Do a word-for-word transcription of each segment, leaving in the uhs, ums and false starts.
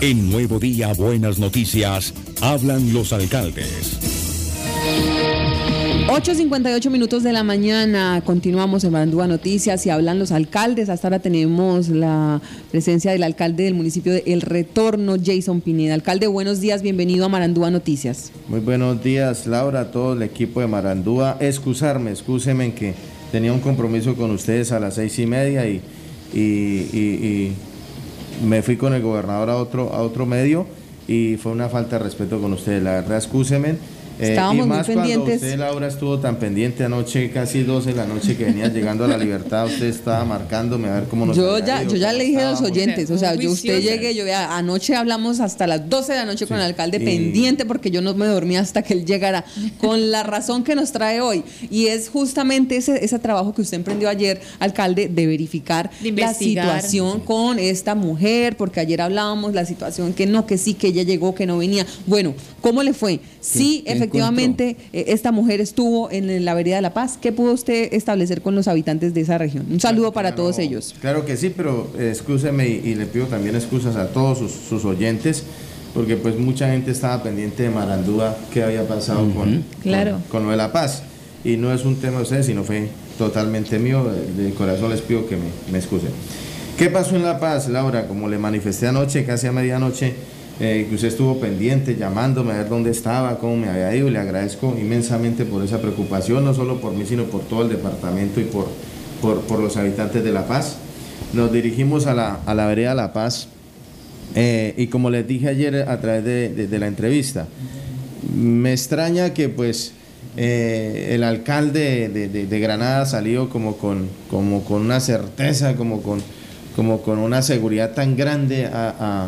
En Nuevo Día, Buenas Noticias, hablan los alcaldes. ocho cincuenta y ocho minutos de la mañana, continuamos en Marandúa Noticias y hablan los alcaldes. Hasta ahora tenemos la presencia del alcalde del municipio de El Retorno, Jason Pineda. Alcalde, buenos días, bienvenido a Marandúa Noticias. Muy buenos días, Laura, todo el equipo de Marandúa. Excusarme, excúseme en que tenía un compromiso con ustedes a las seis y media y, y, y, y me fui con el gobernador a otro, a otro medio y fue una falta de respeto con ustedes. La verdad, excúseme. Eh, Estábamos y más muy pendientes. Cuando usted, Laura, estuvo tan pendiente anoche, casi doce de la noche que venía llegando a La Libertad, usted estaba marcándome a ver cómo nos Yo ya, ido, yo ya le dije a los oyentes, o sea, Muy yo usted juiciosa. llegue, yo ya, anoche hablamos hasta las doce de la noche con Sí. el alcalde Y- pendiente porque yo no me dormía hasta que él llegara, con la razón que nos trae hoy. Y es justamente ese, ese trabajo que usted emprendió ayer, alcalde, de verificar De la investigar. situación con esta mujer, porque ayer hablábamos la situación que no, que sí, que ella llegó, que no venía. Bueno, ¿cómo le fue? Sí, ¿Qué efectivamente, eh, esta mujer estuvo en la vereda de La Paz. ¿Qué pudo usted establecer con los habitantes de esa región? Un saludo para Claro, todos ellos. Claro que sí, pero eh, excúseme y, y le pido también excusas a todos sus, sus oyentes, porque pues mucha gente estaba pendiente de Marandúa, qué había pasado uh-huh. con, Claro. con, con lo de La Paz. Y no es un tema de ustedes, sino fue totalmente mío. De, de corazón les pido que me, me excusen. ¿Qué pasó en La Paz, Laura? Como le manifesté anoche, casi a medianoche, Eh, que usted estuvo pendiente, llamándome a ver dónde estaba, cómo me había ido. Le agradezco inmensamente por esa preocupación, no solo por mí, sino por todo el departamento y por, por, por los habitantes de La Paz. Nos dirigimos a la, a la vereda La Paz eh, y como les dije ayer a través de, de, de la entrevista, me extraña que pues eh, el alcalde de, de, de Granada salió como con, como con una certeza, como con, como con una seguridad tan grande a... a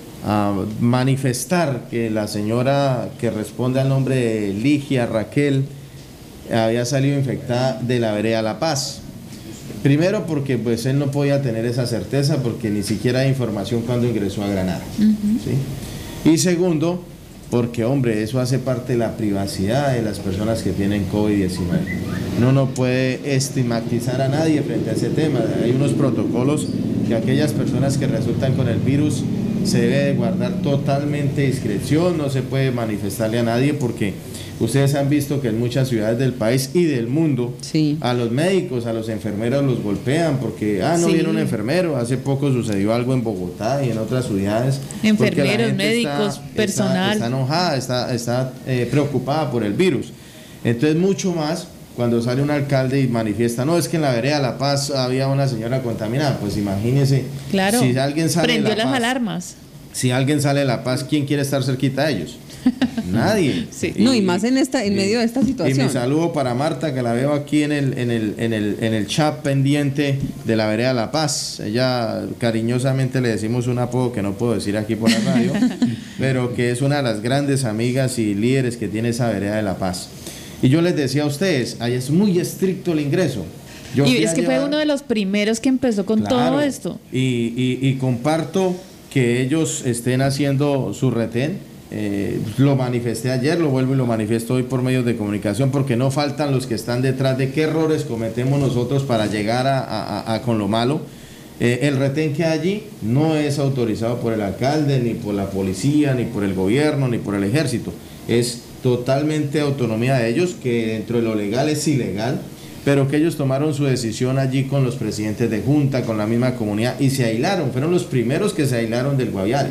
a manifestar que la señora que responde al nombre de Ligia Raquel había salido infectada de la vereda La Paz. Primero porque pues él no podía tener esa certeza porque ni siquiera hay información cuando ingresó a Granada. Uh-huh. ¿Sí? Y segundo, porque hombre, eso hace parte de la privacidad de las personas que tienen COVID diecinueve. Uno no puede estigmatizar a nadie frente a ese tema. Hay unos protocolos que aquellas personas que resultan con el virus se debe de guardar totalmente discreción, no se puede manifestarle a nadie porque ustedes han visto que en muchas ciudades del país y del mundo sí. a los médicos, a los enfermeros los golpean porque, ah, no sí. viene un enfermero. Hace poco sucedió algo en Bogotá y en otras ciudades. Enfermeros, médicos, está, personal. Está, está enojada, está, está eh, preocupada por el virus. Entonces, mucho más cuando sale un alcalde y manifiesta, no, es que en la vereda La Paz había una señora contaminada. Pues imagínese, claro, si alguien sale prendió de La las Paz, alarmas. Si alguien sale de La Paz, ¿quién quiere estar cerquita de ellos? Nadie. Sí. Y, no, y más en esta, en y, medio de esta situación. Y mi saludo para Marta, que la veo aquí en el, en el, en el, en el chat pendiente de la vereda La Paz. Ella cariñosamente le decimos un apodo que no puedo decir aquí por la radio, pero que es una de las grandes amigas y líderes que tiene esa vereda de La Paz. Y yo les decía a ustedes, ahí es muy estricto el ingreso. Yo y es que llevar... fue uno de los primeros que empezó con claro, todo esto. Y, y, y comparto que ellos estén haciendo su retén. Eh, lo manifesté ayer, lo vuelvo y lo manifiesto hoy por medios de comunicación, porque no faltan los que están detrás de qué errores cometemos nosotros para llegar a, a, a con lo malo. Eh, el retén que hay allí no es autorizado por el alcalde, ni por la policía, ni por el gobierno, ni por el ejército. Es totalmente autonomía de ellos, que dentro de lo legal es ilegal, pero que ellos tomaron su decisión allí con los presidentes de junta, con la misma comunidad, y se aislaron. Fueron los primeros que se aislaron del Guaviare.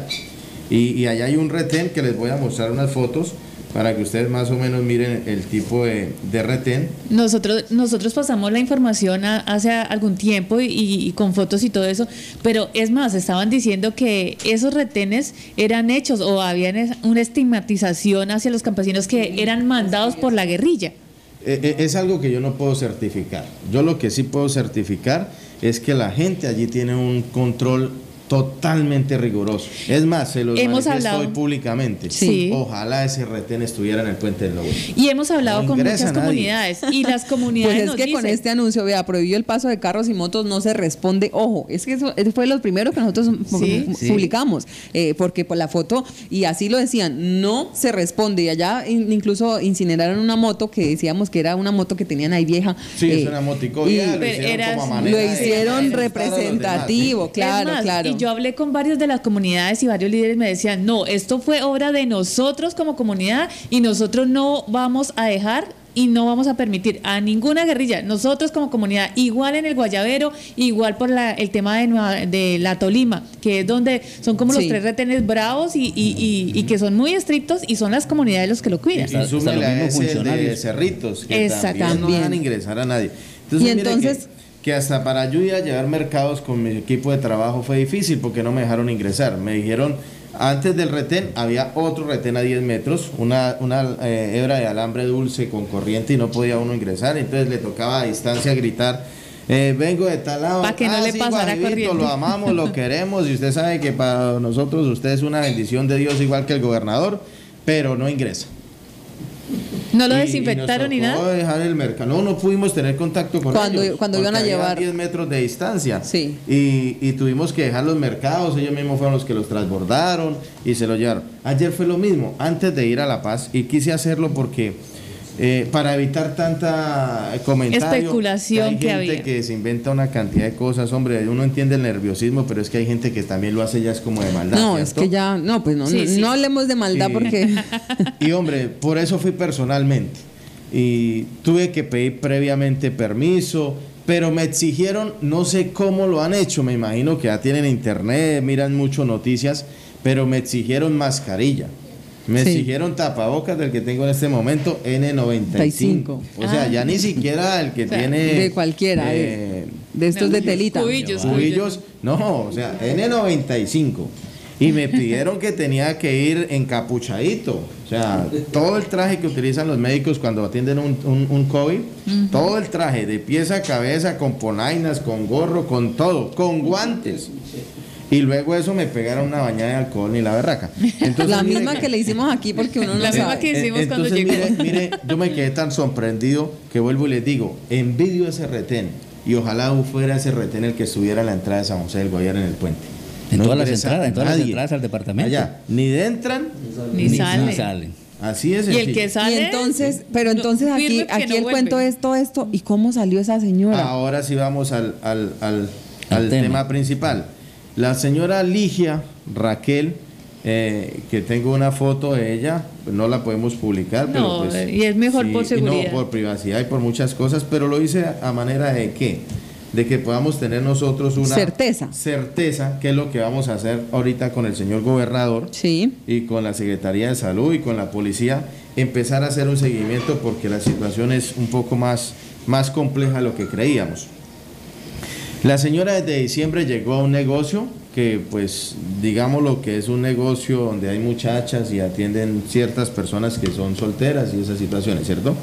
Y, y allá hay un retén que les voy a mostrar unas fotos para que ustedes más o menos miren el tipo de, de retén. Nosotros nosotros pasamos la información a, hace algún tiempo y, y con fotos y todo eso, pero es más, estaban diciendo que esos retenes eran hechos o había una estigmatización hacia los campesinos que eran mandados por la guerrilla. Eh, es algo que yo no puedo certificar. Yo lo que sí puedo certificar es que la gente allí tiene un control totalmente riguroso. Es más, se los hemos manifiesto hablado hoy públicamente. Sí. Ojalá ese retén estuviera en el Puente del Lobo. Y hemos hablado no con muchas nadie. comunidades y las comunidades pues es nos que dicen, con este anuncio, vea, prohibió el paso de carros y motos, no se responde. Ojo, es que eso fue lo primero que nosotros ¿Sí? publicamos, eh, porque por la foto, y así lo decían, no se responde. Y allá in, incluso incineraron una moto que decíamos que era una moto que tenían ahí vieja. Sí, eh, es una motico. Y ya, lo hicieron, era, como a manera lo hicieron de representativo, demás, ¿sí? claro, más, claro. Y yo hablé con varios de las comunidades y varios líderes me decían, no, esto fue obra de nosotros como comunidad y nosotros no vamos a dejar y no vamos a permitir a ninguna guerrilla, nosotros como comunidad, igual en el Guayabero, igual por la, el tema de, Nueva, de la Tolima, que es donde son como los Sí. tres retenes bravos y, y, y, y que son muy estrictos y son las comunidades los que lo cuidan. Y súmele a ese el de funcionarios. Cerritos, que Exacto. también no También. dejan ingresar a nadie. Entonces, Y mire entonces- que, que hasta para yo ir a llevar mercados con mi equipo de trabajo fue difícil porque no me dejaron ingresar. Me dijeron, antes del retén había otro retén a diez metros, una, una eh, hebra de alambre dulce con corriente y no podía uno ingresar. Entonces le tocaba a distancia gritar, eh, vengo de tal lado. Pa' que no le pasara Guajibito, corriente. lo amamos, lo queremos y usted sabe que para nosotros usted es una bendición de Dios igual que el gobernador, pero no ingresa. ¿No lo Y- desinfectaron y ni nos tocó nada? dejar el mercado. No, no pudimos tener contacto con Cuando- ellos. cuando iban a porque había llevar- diez metros de distancia. Sí. Y, y tuvimos que dejar los mercados. Ellos mismos fueron los que los transbordaron y se los llevaron. Ayer fue lo mismo, antes de ir a La Paz. Y quise hacerlo porque, eh, para evitar tanta comentario. Especulación que hay gente había. que se inventa una cantidad de cosas. Hombre, uno entiende el nerviosismo, pero es que hay gente que también lo hace ya es como de maldad. No, es ¿cierto? que ya, no, pues no, Sí, no, sí. no hablemos de maldad Y- porque Y hombre, por eso fui personalmente. Y tuve que pedir previamente permiso, pero me exigieron, no sé cómo lo han hecho, me imagino que ya tienen internet, miran mucho noticias, pero me exigieron mascarilla. Me Sí. exigieron tapabocas del que tengo en este momento, N noventa y cinco. O sea, Ah. ya ni siquiera el que O sea, tiene... de cualquiera, de- eh, de estos de telita. Cubillos, cubillos, no, o sea, N noventa y cinco. Y me pidieron que tenía que ir encapuchadito. O sea, todo el traje que utilizan los médicos cuando atienden un, un, un COVID, todo el traje, de pies a cabeza, con polainas, con gorro, con todo, con guantes. Y luego eso me pegaron una bañada de alcohol ni la berraca. Entonces, la mire misma que le hicimos aquí porque uno no La misma sabe. que hicimos eh, cuando entonces, llegó. Mire, mire, yo me quedé tan sorprendido que vuelvo y les digo, envidio ese retén y ojalá fuera ese retén el que estuviera en la entrada de San José del Guayar en el puente. En No todas las ingresa entradas, en todas las nadie. entradas al departamento. Allá, ni de entran, Ni sale. salen. así es Y el sencillo. que Y sale. entonces, pero entonces no, aquí, firme que aquí no el vuelve. cuento es todo esto y cómo salió esa señora. Ahora sí vamos al, al, al, Al al tema. tema. principal. La señora Ligia Raquel, eh, que tengo una foto de ella, pues no la podemos publicar, No, pero pues, y es mejor por y seguridad. no, por privacidad y por muchas cosas, pero lo hice a manera de qué, de que podamos tener nosotros una Certeza. certeza, que es lo que vamos a hacer ahorita con el señor gobernador Sí. y con la Secretaría de Salud y con la policía, empezar a hacer un seguimiento porque la situación es un poco más, más compleja de lo que creíamos. La señora desde diciembre llegó a un negocio que, pues, digamos lo que es un negocio donde hay muchachas y atienden ciertas personas que son solteras y esas situaciones, ¿cierto?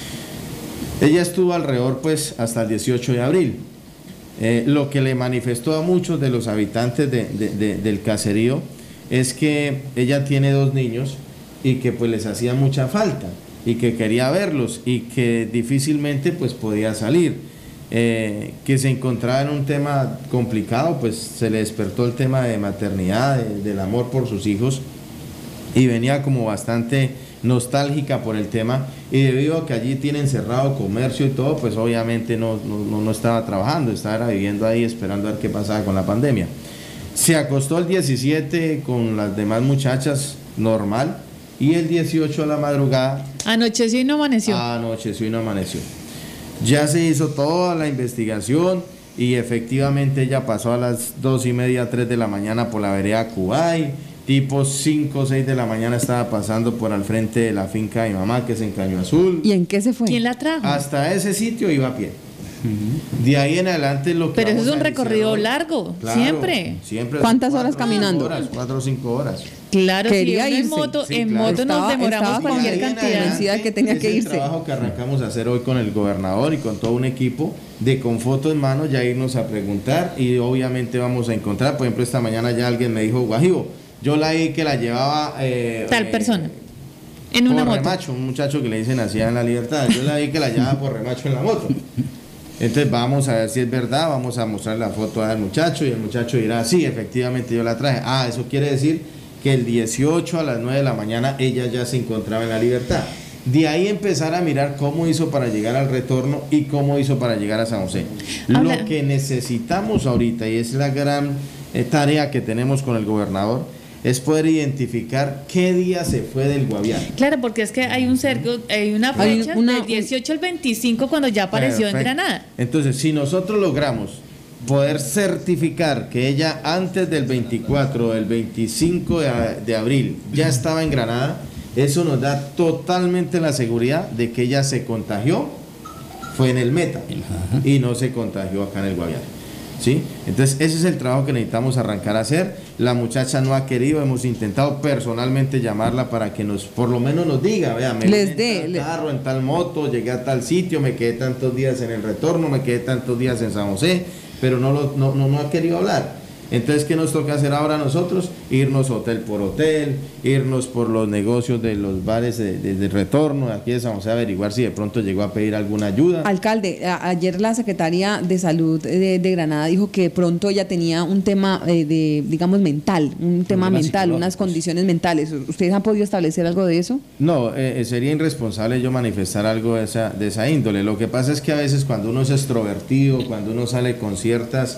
Ella estuvo alrededor, pues, hasta el dieciocho de abril. Eh, lo que le manifestó a muchos de los habitantes de- de- de- del caserío es que ella tiene dos niños y que pues les hacía mucha falta y que quería verlos y que difícilmente pues podía salir. Eh, que se encontraba en un tema complicado, pues se le despertó el tema de maternidad, de- del amor por sus hijos y venía como bastante nostálgica por el tema y debido a que allí tienen cerrado comercio y todo, pues obviamente no, no, no- no estaba trabajando, estaba viviendo ahí esperando a ver qué pasaba con la pandemia. Se acostó el diecisiete con las demás muchachas normal y el dieciocho a la madrugada Anocheció y no amaneció. anocheció y no amaneció. Ya se hizo toda la investigación y efectivamente ella pasó a las dos y media, tres de la mañana por la vereda Cubay, tipo cinco o seis de la mañana estaba pasando por al frente de la finca de mi mamá, que es en Caño Azul. ¿Y en qué se fue? ¿Quién la trajo? Hasta ese sitio iba a pie. De ahí en adelante lo que Pero eso vamos es un a recorrido iniciar hoy- largo, Claro, siempre. siempre. ¿Cuántas Cuatro horas caminando? Horas, cuatro o cinco horas. Claro, Quería si uno en irse. moto, Sí, en claro. moto nos Estaba- demoramos estaba con cualquier De ahí en cantidad. adelante Decía que tenía es que el irse. trabajo que arrancamos a hacer hoy con el gobernador y con todo un equipo de con foto en mano ya irnos a preguntar y obviamente vamos a encontrar, por ejemplo esta mañana ya alguien me dijo, Guajibo, yo la vi que la llevaba eh, Tal eh, persona. En una por moto. remacho, un muchacho que le dicen así en la libertad, yo la vi que la llevaba por remacho en la moto. Entonces vamos a ver si es verdad, vamos a mostrar la foto al muchacho y el muchacho dirá, sí, efectivamente yo la traje. Ah, eso quiere decir que el dieciocho a las nueve de la mañana ella ya se encontraba en la libertad. De ahí empezar a mirar cómo hizo para llegar al retorno y cómo hizo para llegar a San José. Habla- Lo que necesitamos ahorita y es la gran eh, tarea que tenemos con el gobernador es poder identificar qué día se fue del Guaviare. Claro, porque es que hay un cerco, hay una fecha Hay una- del dieciocho al veinticinco cuando ya apareció Perfecto. en Granada. Entonces, si nosotros logramos poder certificar que ella antes del veinticuatro o del veinticinco de, a- de abril ya estaba en Granada, eso nos da totalmente la seguridad de que ella se contagió, fue en el Meta y no se contagió acá en el Guaviare. ¿Sí? Entonces ese es el trabajo que necesitamos arrancar a hacer. La muchacha no ha querido, hemos intentado personalmente llamarla para que nos, por lo menos nos diga, vea, me Les vine dé, en tal le- carro, en tal moto, llegué a tal sitio, me quedé tantos días en el retorno, me quedé tantos días en San José, pero no, lo, no, no, no ha querido hablar. Entonces, ¿qué nos toca hacer ahora nosotros? Irnos hotel por hotel, irnos por los negocios de los bares de, de- de retorno, aquí de San José, a averiguar si de pronto llegó a pedir alguna ayuda. Alcalde, a- ayer la Secretaria de Salud de, de Granada dijo que pronto ella tenía un tema eh, de, digamos, mental, un tema Problemas mental, unas psicológicos. condiciones mentales. ¿Ustedes han podido establecer algo de eso? No, eh, eh, sería irresponsable yo manifestar algo de esa, de esa índole. Lo que pasa es que a veces cuando uno es extrovertido, cuando uno sale con ciertas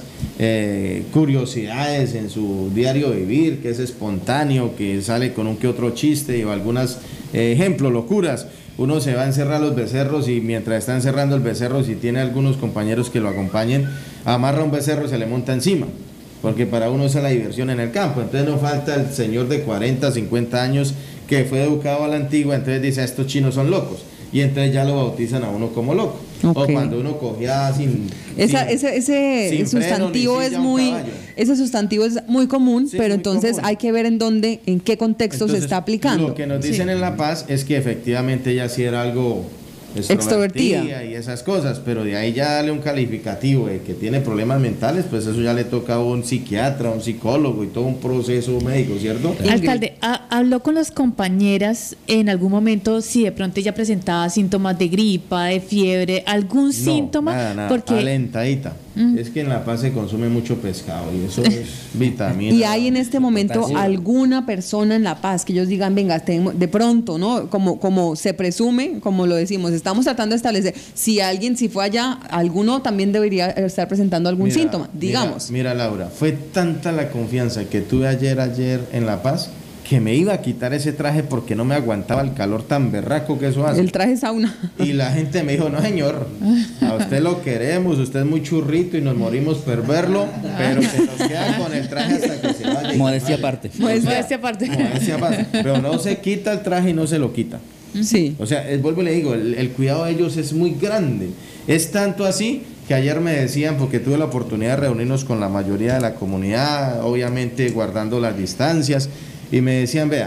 eh, curiosidades en su diario vivir, que es espontáneo, que sale con un que otro chiste o algunas eh, ejemplos, locuras, uno se va a encerrar los becerros y mientras está encerrando el becerro, si tiene algunos compañeros que lo acompañen, amarra un becerro y se le monta encima. Porque para uno esa es la diversión en el campo. Entonces no falta el señor de cuarenta, cincuenta años que fue educado a la antigua, entonces dice, estos chinos son locos. Y entonces ya lo bautizan a uno como loco. Ok. O cuando uno cogía sin... Esa, sin- ese ese sin sustantivo freno ni es silla, un muy, caballo. ese sustantivo es muy común, Sí, pero muy entonces común. hay que ver en dónde, en qué contexto Entonces, se está aplicando. Lo que nos dicen en La Paz es que efectivamente ella sí era algo Extrovertida. extrovertida y esas cosas, pero de ahí ya darle un calificativo de que tiene problemas mentales, pues eso ya le toca a un psiquiatra, un psicólogo y todo un proceso médico, ¿cierto? Ingrid. Alcalde, ¿ha- ¿habló con las compañeras en algún momento si de pronto ella presentaba síntomas de gripa, de fiebre, algún No, síntoma? nada, nada, Porque alentadita. Mm. Es que en La Paz se consume mucho pescado y eso es vitamina. Y hay en este momento potasio. alguna persona en La Paz que ellos digan, venga, tenemos- de pronto, ¿no? Como, como se presume, como lo decimos, estamos tratando de establecer, si alguien, si fue allá, alguno también debería estar presentando algún Mira, síntoma, mira, digamos. Mira, Laura, fue tanta la confianza que tuve ayer, ayer en La Paz, que me iba a quitar ese traje porque no me aguantaba el calor tan berraco que eso hace. El traje sauna. Y la gente me dijo, no señor, a usted lo queremos, usted es muy churrito y nos morimos por verlo, pero que nos queda con el traje hasta que se vaya. Modestia aparte. modestia aparte. Modestia aparte. Pero no se quita el traje y no se lo quita. Sí. O sea, es, vuelvo y le digo, el, el cuidado de ellos es muy grande. Es tanto así que ayer me decían, porque tuve la oportunidad de reunirnos con la mayoría de la comunidad, obviamente guardando las distancias, y me decían, vea,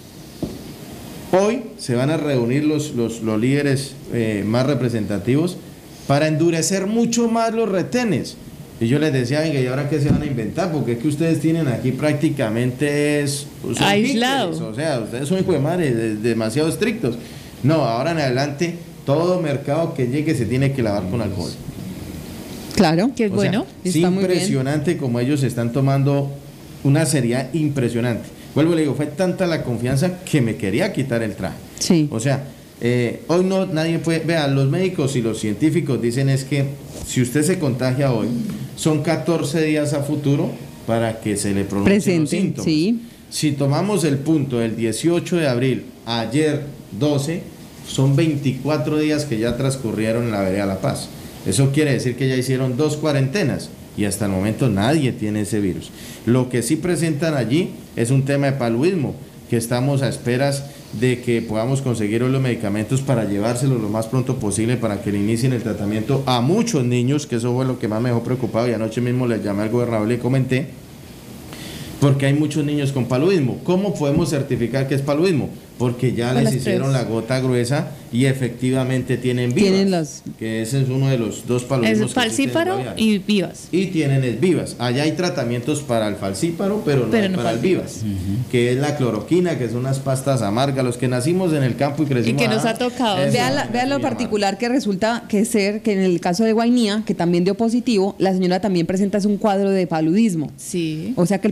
hoy se van a reunir los, los, los líderes eh, más representativos para endurecer mucho más los retenes. Y yo les decía, venga, ¿y ahora qué se van a inventar? Porque es que ustedes tienen aquí prácticamente es... son Aislado. títeres, o sea, ustedes son hijo de madre, de- demasiado estrictos. No, ahora en adelante, todo mercado que llegue se tiene que lavar con alcohol. Claro. Que es O sea, bueno. es Está muy bien. impresionante como ellos están tomando una seriedad impresionante. Vuelvo y le digo, fue tanta la confianza que me quería quitar el traje. Sí. O sea, eh, hoy no nadie puede, vean, los médicos y los científicos dicen es que si usted se contagia hoy, son catorce días a futuro para que se le pronuncien los Presente, síntomas. sí. Si tomamos el punto del dieciocho de abril, ayer doce, son veinticuatro días que ya transcurrieron en la vereda La Paz. Eso quiere decir que ya hicieron dos cuarentenas y hasta el momento nadie tiene ese virus. Lo que sí presentan allí es un tema de paludismo, que estamos a esperas de que podamos conseguir los medicamentos para llevárselos lo más pronto posible para que le inicien el tratamiento a muchos niños, que eso fue lo que más me dejó preocupado y anoche mismo le llamé al gobernador y le comenté, porque hay muchos niños con paludismo. ¿Cómo podemos certificar que es paludismo? Porque ya Con les las hicieron pruebas. la gota gruesa y efectivamente tienen vivas, Tienen las- que ese es uno de los dos paludismos Es que existen en falcíparo Guaviare. y vivas. Y tienen es vivas. Allá hay tratamientos para el falcíparo, pero no, Pero hay no para el para el vivas, que es la cloroquina, que son unas pastas amargas. Los que nacimos en el campo y crecimos Y que nos allá, ha tocado. eso Vea, es la- una vea lo muy amarga. particular que resulta que ser que en el caso de Guainía, que también dio positivo, la señora también presenta es un cuadro de paludismo. Sí. O sea que el paludismo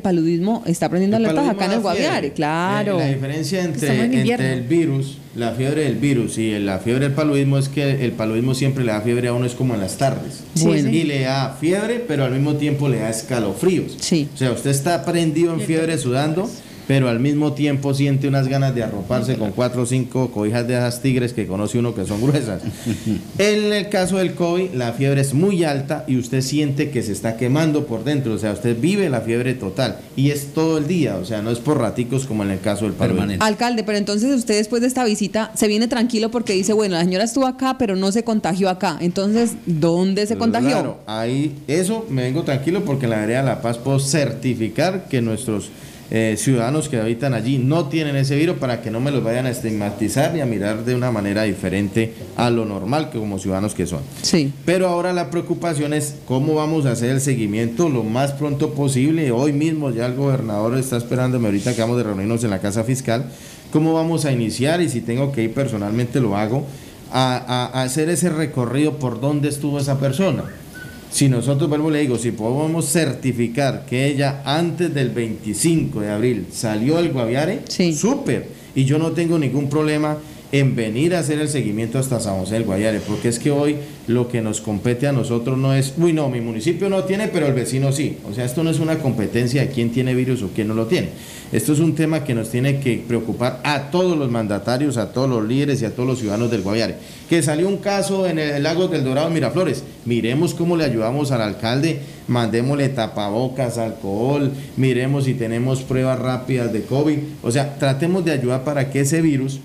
paludismo está prendiendo El alertas acá en el paludismo da fiebre. Guaviare, claro. Eh, la diferencia Estamos entre, en invierno. entre el virus, la fiebre del virus y la fiebre del paludismo es que el paludismo siempre le da fiebre a uno, es como en las tardes. Sí, Bueno. sí. Y le da fiebre, pero al mismo tiempo le da escalofríos. Sí. O sea, usted está prendido en fiebre, sudando, pero al mismo tiempo siente unas ganas de arroparse con cuatro o cinco cobijas de esas tigres que conoce uno que son gruesas. En el caso del COVID, la fiebre es muy alta y usted siente que se está quemando por dentro, o sea, usted vive la fiebre total y es todo el día, o sea, no es por raticos como en el caso del paludismo. Permanente. Alcalde, pero entonces usted después de esta visita se viene tranquilo porque dice, bueno, la señora estuvo acá, pero no se contagió acá. Entonces, ¿dónde se contagió? Claro, ahí eso me vengo tranquilo porque en la vereda de La Paz puedo certificar que nuestros eh, ciudadanos que habitan allí no tienen ese virus para que no me los vayan a estigmatizar ni a mirar de una manera diferente a lo normal que como ciudadanos que son. Sí. Pero ahora la preocupación es cómo vamos a hacer el seguimiento lo más pronto posible. Hoy mismo ya el gobernador está esperándome ahorita que vamos de reunirnos en la Casa Fiscal. ¿Cómo vamos a iniciar? Y si tengo que ir personalmente lo hago. A, a, a hacer ese recorrido por dónde estuvo esa persona. Si nosotros, vuelvo le digo, si podemos certificar que ella antes del veinticinco de abril salió del Guaviare, Sí. súper. Y yo no tengo ningún problema en venir a hacer el seguimiento hasta San José del Guaviare, porque es que hoy lo que nos compete a nosotros no es, uy no, mi municipio no tiene, pero el vecino sí. O sea, esto no es una competencia de quién tiene virus o quién no lo tiene. Esto es un tema que nos tiene que preocupar a todos los mandatarios, a todos los líderes y a todos los ciudadanos del Guaviare. Que salió un caso en el lago del Dorado, Miraflores. Miremos cómo le ayudamos al alcalde, mandémosle tapabocas, alcohol, miremos si tenemos pruebas rápidas de COVID. O sea, tratemos de ayudar para que ese virus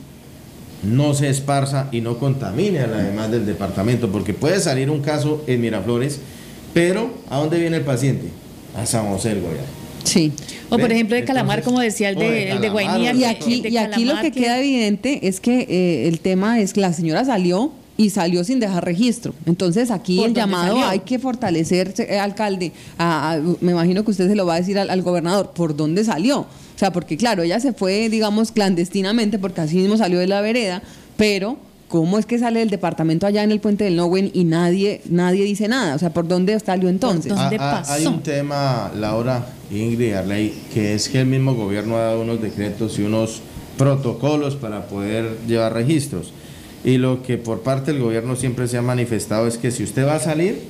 no se esparza y no contamine a la demás del departamento, porque puede salir un caso en Miraflores, pero ¿a dónde viene el paciente? A San José del Guaviare. Sí. O por ¿Ven? ejemplo de Calamar, Entonces, como decía el o de de, el de Calamar, Guainía. o Y de- aquí, el de y aquí lo Calamar que queda evidente es que eh, el tema es que la señora salió y salió sin dejar registro. Entonces aquí ¿Por el dónde llamado salió? hay que fortalecer, eh, alcalde, a- a- me imagino que usted se lo va a decir al, al gobernador, ¿por dónde salió? O sea, porque claro, ella se fue, digamos, clandestinamente, porque así mismo salió de la vereda, pero ¿cómo es que sale del departamento allá en el Puente del Nogüen y nadie, nadie dice nada? O sea, ¿por dónde salió entonces? ¿Dónde Ah, ah, hay pasó? un tema, Laura, Ingrid, Arley, que es que el mismo gobierno ha dado unos decretos y unos protocolos para poder llevar registros. Y lo que por parte del gobierno siempre se ha manifestado es que si usted va a salir,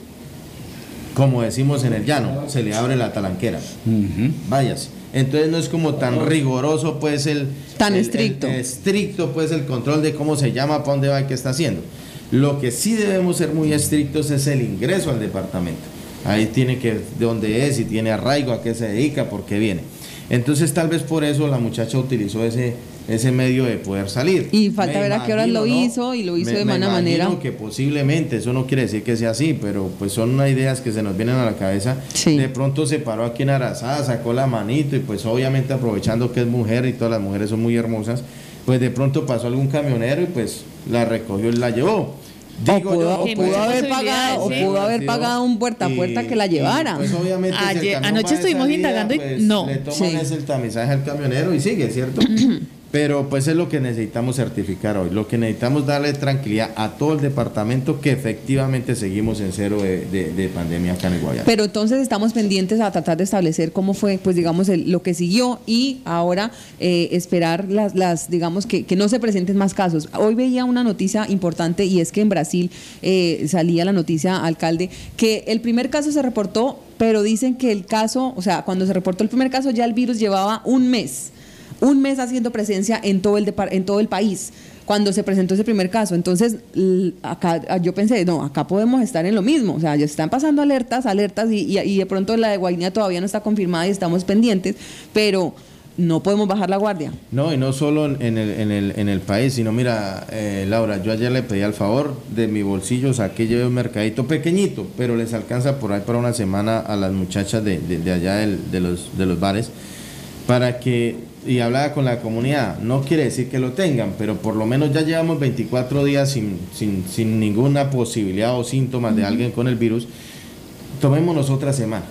como decimos en el llano, se le abre la talanquera. Ujú. Váyase. Entonces no es como tan rigoroso, pues el... Tan el- estricto. el- estricto, pues el control de cómo se llama, para dónde va y qué está haciendo. Lo que sí debemos ser muy estrictos es el ingreso al departamento. Ahí tiene que, de dónde es, si tiene arraigo, a qué se dedica, por qué viene. Entonces tal vez por eso la muchacha utilizó ese, ese medio de poder salir. Y falta Me ver a qué horas lo imagino, ¿no? hizo, y lo hizo Me- de me buena imagino manera. que posiblemente, eso no quiere decir que sea así, pero pues son unas ideas que se nos vienen a la cabeza. Sí. De pronto se paró aquí en Arazá, sacó la manito y pues obviamente aprovechando que es mujer y todas las mujeres son muy hermosas, pues de pronto pasó algún camionero y pues la recogió y la llevó. O pudo, o que pudo muchas haber posibilidades, pagado, o sí. pudo haber pagado un puerta a puerta Y- que la y, llevara. pues, obviamente, si el Ayer- camión anoche va de estuvimos salida, indagando y pues, no. le toman Sí. ese el tamizaje al camionero y sigue, ¿cierto? Pero pues es lo que necesitamos certificar hoy, lo que necesitamos darle tranquilidad a todo el departamento que efectivamente seguimos en cero de, de- de pandemia acá en el Guaviare. Pero entonces estamos pendientes a tratar de establecer cómo fue, pues digamos, el- lo que siguió y ahora eh, esperar las, las digamos, que, que no se presenten más casos. Hoy veía una noticia importante y es que en Brasil eh, salía la noticia, alcalde, que el primer caso se reportó, pero dicen que el caso, o sea, cuando se reportó el primer caso ya el virus llevaba un mes. Un mes haciendo presencia en todo el depar- en todo el país cuando se presentó ese primer caso. Entonces, l- acá yo pensé, no, acá podemos estar en lo mismo. O sea, ya están pasando alertas, alertas, y, y- y de pronto la de Guainía todavía no está confirmada y estamos pendientes, pero no podemos bajar la guardia. No, y no solo en en el, en el, en el país, sino mira, eh, Laura, yo ayer le pedí al favor de mi bolsillo, saqué yo un mercadito pequeñito, pero les alcanza por ahí para una semana a las muchachas de, de, de allá del- de, los, de los bares, para que, y hablaba con la comunidad, no quiere decir que lo tengan, pero por lo menos ya llevamos veinticuatro días sin, sin, sin ninguna posibilidad o síntomas de alguien con el virus, tomémonos otra semana.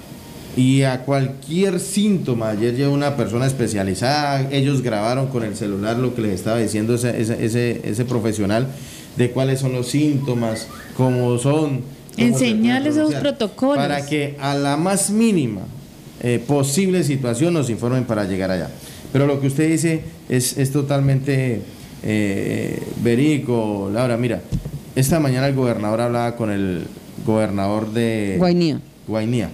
Y a cualquier síntoma, ayer llegó una persona especializada, ellos grabaron con el celular lo que les estaba diciendo ese, ese, ese, ese profesional, de cuáles son los síntomas, cómo son. cómo se Enseñarles pueden esos pronunciar, protocolos. para que a la más mínima eh, posible situación nos informen para llegar allá. Pero lo que usted dice es, es totalmente eh, verídico, Laura. Mira, esta mañana el gobernador hablaba con el gobernador de Guainía. Guainía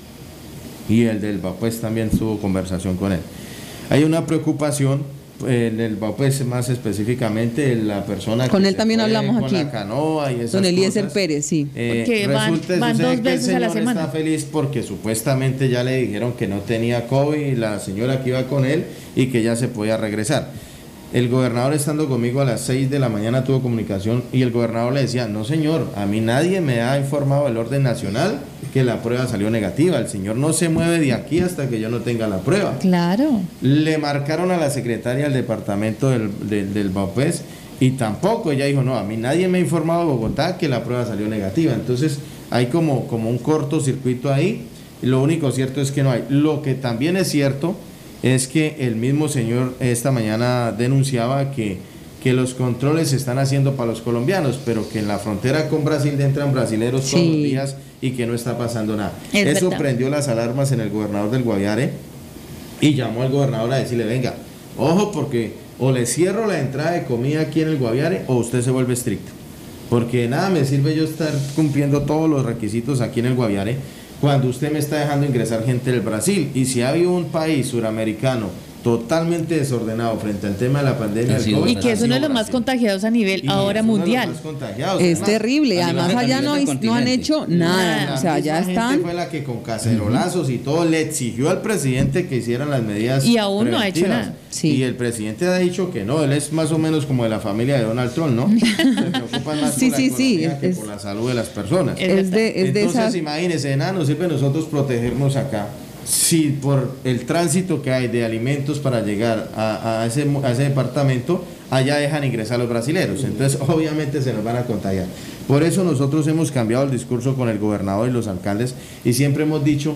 y el del Vaupés también tuvo conversación con él. Hay una preocupación en el Vaupés, más específicamente la persona con que él también hablamos con aquí la canoa y esas don Eliezer cosas. Pérez, sí, eh, porque van, resulta, van dos veces que el a la señor semana. está feliz porque supuestamente ya le dijeron que no tenía COVID y la señora que iba con él y que ya se podía regresar. El gobernador, estando conmigo a las seis de la mañana, tuvo comunicación y el gobernador le decía: no señor, a mí nadie me ha informado del orden nacional que la prueba salió negativa. El señor no se mueve de aquí hasta que yo no tenga la prueba. Claro. Le marcaron a la secretaria del departamento del, del, del Vaupés y tampoco, ella dijo: no, a mí nadie me ha informado de Bogotá que la prueba salió negativa. Entonces hay como, como un cortocircuito ahí. Lo único cierto es que no hay. Lo que también es cierto es que el mismo señor esta mañana denunciaba que, que los controles se están haciendo para los colombianos, pero que en la frontera con Brasil entran brasileros sí. todos los días y que no está pasando nada. Es Eso verdad. Prendió las alarmas en el gobernador del Guaviare y llamó al gobernador a decirle: venga, ojo, porque o le cierro la entrada de comida aquí en el Guaviare o usted se vuelve estricto, porque nada me sirve yo estar cumpliendo todos los requisitos aquí en el Guaviare cuando usted me está dejando ingresar gente del Brasil. Y si ha habido un país suramericano totalmente desordenado frente al tema de la pandemia del COVID, y que es uno de los más contagiados a nivel y ahora mundial. Es terrible, además allá no, no han hecho nada, la o sea, ya están. Fue la que con cacerolazos y todo le exigió al presidente que hicieran las medidas y aún no ha hecho nada. Sí. Y el presidente ha dicho que no, él es más o menos como de la familia de Donald Trump, ¿no? Se preocupan más sí, por sí, la sí, economía que es, por la salud de las personas. Es de, es Entonces, de esa... imagínense, nada nos sirve a nosotros protegernos acá. Si por el tránsito que hay de alimentos para llegar a, a, ese, a ese departamento, allá dejan ingresar a los brasileros, entonces obviamente se nos van a contagiar. Por eso nosotros hemos cambiado el discurso con el gobernador y los alcaldes y siempre hemos dicho,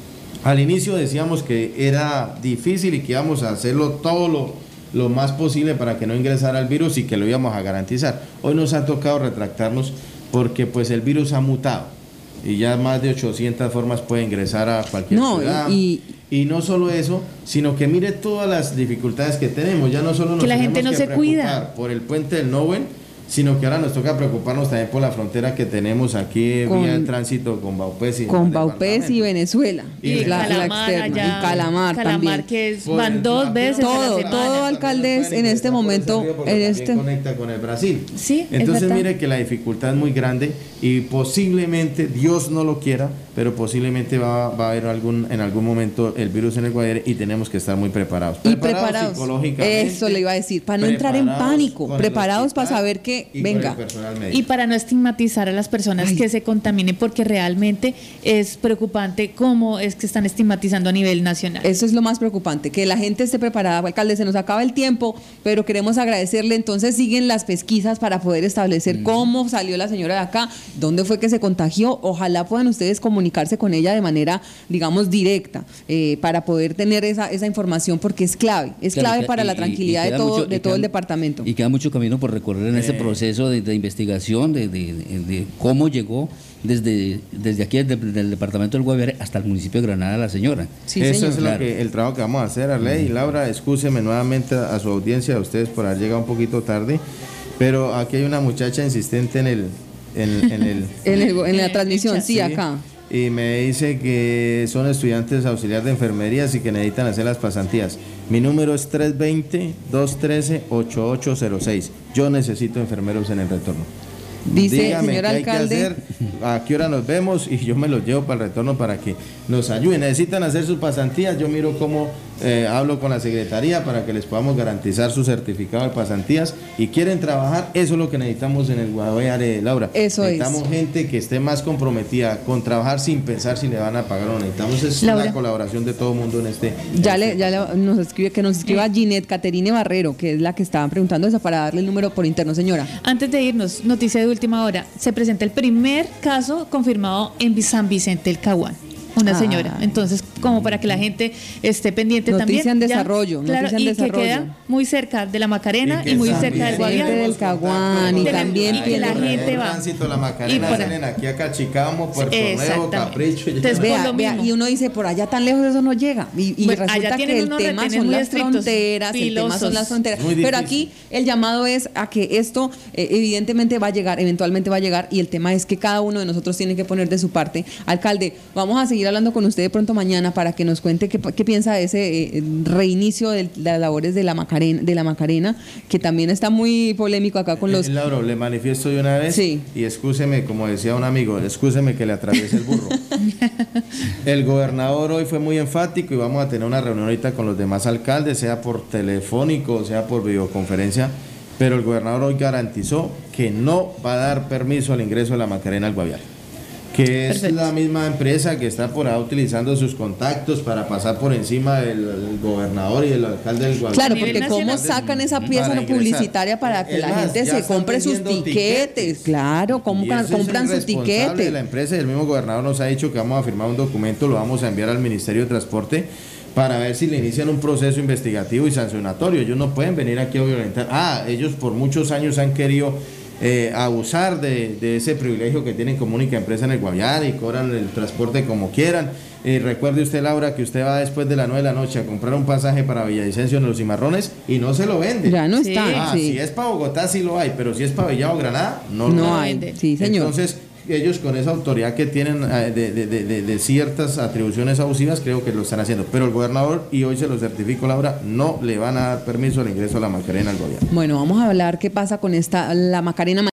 al inicio decíamos que era difícil y que íbamos a hacerlo todo lo, lo más posible para que no ingresara el virus y que lo íbamos a garantizar. Hoy nos ha tocado retractarnos porque pues el virus ha mutado. Y ya más de ochocientas formas puede ingresar a cualquier no, ciudad. Y, y no solo eso, sino que mire todas las dificultades que tenemos. Ya no solo nos que la tenemos gente no que se preocupar cuida por el puente del Noven, sino que ahora nos toca preocuparnos también por la frontera que tenemos aquí con, vía el tránsito con Vaupés y con Vaupés y Venezuela y, y la, Calamar, la externa allá, y Calamar, Calamar también que es, van dos veces todo a la todo alcaldes en este momento en este conecta con el Brasil. Sí, entonces mire que la dificultad es muy grande y posiblemente, Dios no lo quiera, pero posiblemente va, va a haber algún en algún momento el virus en el Guaviare y tenemos que estar muy preparados. Y preparados, preparados psicológicamente. Eso le iba a decir, para no entrar en pánico, preparados para saber que venga. Y para no estigmatizar a las personas Ay. que se contaminen, porque realmente es preocupante cómo es que están estigmatizando a nivel nacional. Eso es lo más preocupante, que la gente esté preparada. Alcalde, se nos acaba el tiempo, pero queremos agradecerle. Entonces siguen las pesquisas para poder establecer mm. cómo salió la señora de acá, dónde fue que se contagió. Ojalá puedan ustedes comunicarse con ella de manera, digamos, directa, eh, para poder tener esa, esa información, porque es clave, es clave claro, para y, la tranquilidad y, y de todo, mucho, de todo queda, el departamento. Y queda mucho camino por recorrer en eh. ese proceso de, de investigación, de, de, de, de cómo llegó desde, desde aquí, desde, desde el departamento del Guaviare hasta el municipio de Granada la señora. Sí, Eso señor. es claro. lo que, el trabajo que vamos a hacer, Arley. Uh-huh. Y Laura, excúseme nuevamente a su audiencia, a ustedes por haber llegado un poquito tarde, pero aquí hay una muchacha insistente en el... En, en, el, en, el, en la transmisión, sí, sí, acá. Y me dice que son estudiantes auxiliar de enfermería y que necesitan hacer las pasantías. Mi número es tres dos cero, dos uno tres, ocho ocho cero seis. Yo necesito enfermeros en el retorno. Dice, Dígame señor qué hay alcalde, que hacer, a qué hora nos vemos y yo me los llevo para el retorno para que nos ayuden. Necesitan hacer sus pasantías, yo miro cómo eh, hablo con la secretaría para que les podamos garantizar su certificado de pasantías y quieren trabajar. Eso es lo que necesitamos en el Guaviare, Laura. Eso necesitamos es. gente que esté más comprometida con trabajar sin pensar si le van a pagar o no. Necesitamos es Laura. una colaboración de todo el mundo en este. Ya en le, este ya le, nos escribe que nos escriba Ginette Caterine Barrero, que es la que estaban preguntando eso, para darle el número por interno, señora. Antes de irnos, noticia de última hora. Se presenta el primer caso confirmado en San Vicente del Caguán. Una ah. señora. Entonces, como para que la gente esté pendiente Noticia también. en Ya, desarrollo, claro, noticia en y desarrollo. que queda muy cerca de la Macarena Y y, que muy también cerca del Guaviare. Gente del Caguán, y De la- también y que la tiene- gente el va. tránsito, la Y Macarena, por- salen aquí a Cachicamo, Puerto Nuevo, Exactamente. Capricho. y ya. Entonces, Vea, por lo vea, mismo. y uno dice, por allá tan lejos eso no llega. Y, y Bueno, allá resulta tienen que el unos tema retenes son muy las estrictos, fronteras, el tema son pilosos. las fronteras. Muy Pero difícil. aquí el llamado es a que esto eh, evidentemente va a llegar, eventualmente va a llegar, y el tema es que cada uno de nosotros tiene que poner de su parte. Alcalde, vamos a seguir hablando con usted de pronto mañana para que nos cuente qué, qué piensa de ese eh, reinicio de las labores de la Macarena, de la Macarena, que también está muy polémico acá con los... Eh, Lauro, le manifiesto de una vez Sí. y excúseme, como decía un amigo, excúseme que le atraviese el burro. El gobernador hoy fue muy enfático y vamos a tener una reunión ahorita con los demás alcaldes, sea por telefónico, sea por videoconferencia, pero el gobernador hoy garantizó que no va a dar permiso al ingreso de la Macarena al Guaviare, que es Perfecto. la misma empresa que está por ahí utilizando sus contactos para pasar por encima del, del gobernador y del alcalde del Guaviare. Claro, A nivel porque cómo nacional. sacan esa pieza Para no ingresar. publicitaria para que Es la más, gente ya se están compre sus vendiendo tiquetes, tiquetes. claro, cómo Y ca- eso es compran un sus responsable de tiquetes. la empresa, y el mismo gobernador nos ha dicho que vamos a firmar un documento, lo vamos a enviar al Ministerio de Transporte para ver si le inician un proceso investigativo y sancionatorio. Ellos no pueden venir aquí a violentar. Ah, ellos por muchos años han querido eh, abusar de, de ese privilegio que tienen como única empresa en el Guaviare y cobran el transporte como quieran. Eh, recuerde usted, Laura, que usted va después de las nueve de la noche a comprar un pasaje para Villavicencio en Los Cimarrones y no se lo vende. Ya no Sí. está, Ah, sí. si es para Bogotá sí lo hay, pero si es para Villado o Granada, no, No, lo lo hay, vende. sí, señor. Entonces, ellos con esa autoridad que tienen eh, de, de- de- de- de ciertas atribuciones abusivas, creo que lo están haciendo. Pero el gobernador, y hoy se lo certifico, Laura, no le van a dar permiso al ingreso a la Macarena al gobierno. Bueno, vamos a hablar qué pasa con esta, la Macarena.